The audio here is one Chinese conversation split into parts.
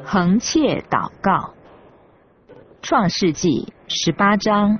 恒切祷告。创世纪18章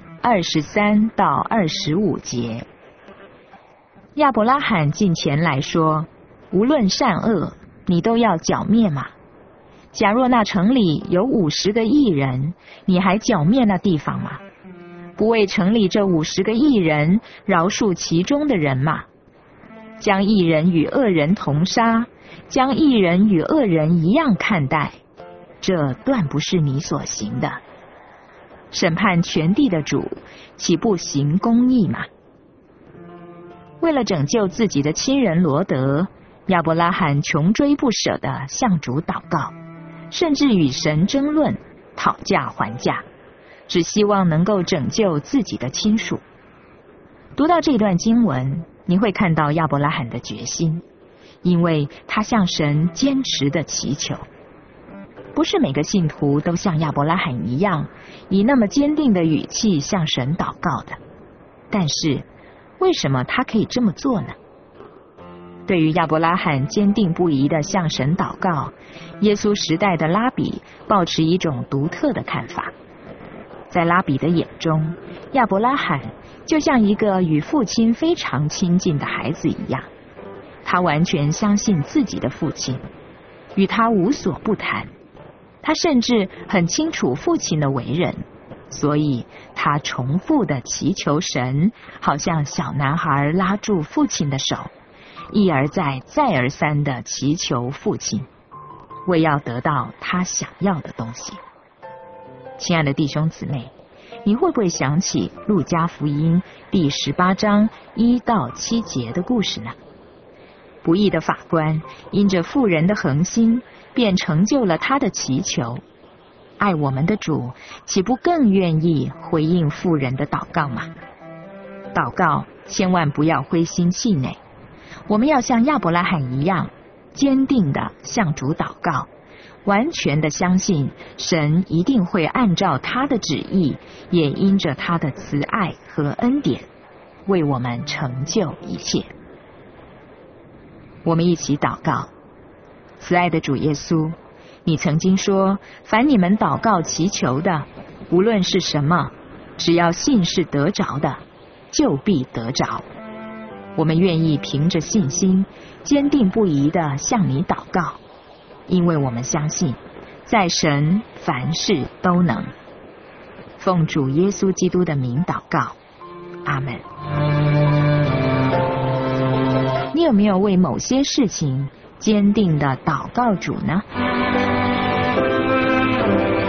23到25节。亚伯拉罕近前来说，无论善恶，你都要剿灭吗？假若那城里有50个义人，你还剿灭那地方吗？不为城里这50个义人饶恕其中的人吗？将义人与恶人同杀，将义人与恶人一样看待，这断不是你所行的。审判全地的主，岂不行公义吗？为了拯救自己的亲人罗德，亚伯拉罕穷追不舍地向主祷告，甚至与神争论，讨价还价，只希望能够拯救自己的亲属。读到这段经文，你会看到亚伯拉罕的决心，因为他向神坚持的祈求。不是每个信徒都像亚伯拉罕一样，以那么坚定的语气向神祷告的。但是，为什么他可以这么做呢？对于亚伯拉罕坚定不移地向神祷告，耶稣时代的拉比抱持一种独特的看法。在拉比的眼中，亚伯拉罕就像一个与父亲非常亲近的孩子一样，他完全相信自己的父亲，与他无所不谈。他甚至很清楚父亲的为人，所以他重复地祈求神，好像小男孩拉住父亲的手，一而再再而三地祈求父亲，为要得到他想要的东西。亲爱的弟兄姊妹，你会不会想起路加福音第18章1到7节的故事呢？不义的法官因着妇人的恒心，便成就了他的祈求。爱我们的主，岂不更愿意回应妇人的祷告吗？祷告千万不要灰心气馁，我们要像亚伯拉罕一样，坚定地向主祷告，完全地相信神一定会按照他的旨意，也因着他的慈爱和恩典，为我们成就一切。我们一起祷告。慈爱的主耶稣，你曾经说，凡你们祷告祈求的，无论是什么，只要信是得着的，就必得着。我们愿意凭着信心，坚定不移地向你祷告，因为我们相信，在神凡事都能。奉主耶稣基督的名祷告，阿们。你有没有为某些事情坚定地祷告主呢？